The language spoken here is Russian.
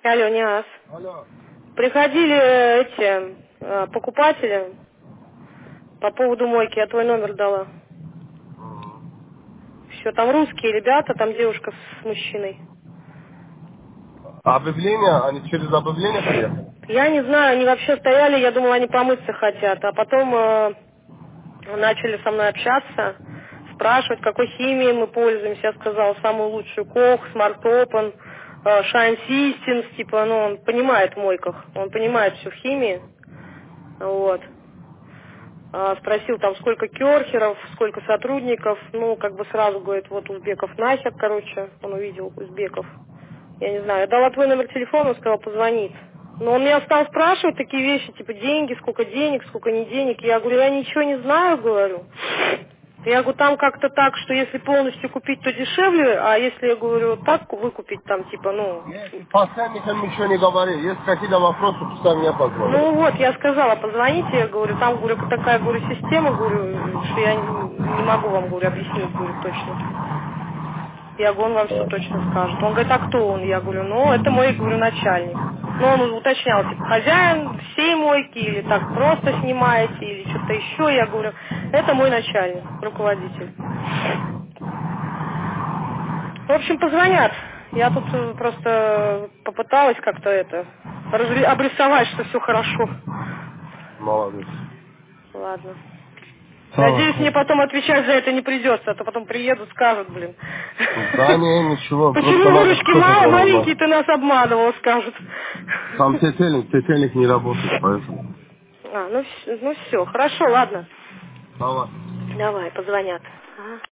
Алло, Ниас. Алло. Приходили эти покупатели по поводу мойки, я твой номер дала. Все, там русские ребята, там девушка с мужчиной. Объявление? Они через объявление приехали? Я не знаю, они вообще стояли, я думала, они помыться хотят, а потом начали со мной общаться, спрашивать, какой химией мы пользуемся. Я сказала, самую лучшую Кох, Smart Open, Shine Systems, типа, ну, он понимает в мойках, он понимает все в химии, вот. Спросил там, сколько керхеров, сколько сотрудников, ну, как бы сразу говорит, вот узбеков нахер, короче, он увидел узбеков. Я не знаю, я дала твой номер телефона, он сказал, позвонит. Но он меня стал спрашивать такие вещи, типа деньги, сколько не денег. Я говорю, я ничего не знаю, говорю. Я говорю, там как-то так, что если полностью купить, то дешевле, а если, я говорю, так выкупить, там, типа, ну... Нет, посредникам ничего не говори. Есть какие-то вопросы, пускай меня позвонят. Ну вот, я сказала, позвоните, я говорю, там, говорю, такая, говорю, система, говорю, что я не могу вам, говорю, объяснить, говорю, точно. Я говорю, он вам все точно скажет. Он говорит, а кто он? Я говорю, ну, это мой, говорю, начальник. Ну, он уточнял, типа, хозяин всей мойки, или так просто снимаете, или что-то еще. Я говорю, это мой начальник, руководитель. В общем, позвонят. Я тут просто попыталась как-то это, обрисовать, что все хорошо. Молодец. Ладно. Надеюсь, мне Хорошо. потом отвечать за это не придется, а то потом приедут, скажут, блин. Да не, ничего, просто Почему надо выручки кто-то маленький, звонил. ты нас обманывал, скажут. Там светильник не работает, поэтому. Ну все, хорошо, ладно. Давай. Давай, позвонят. Ага.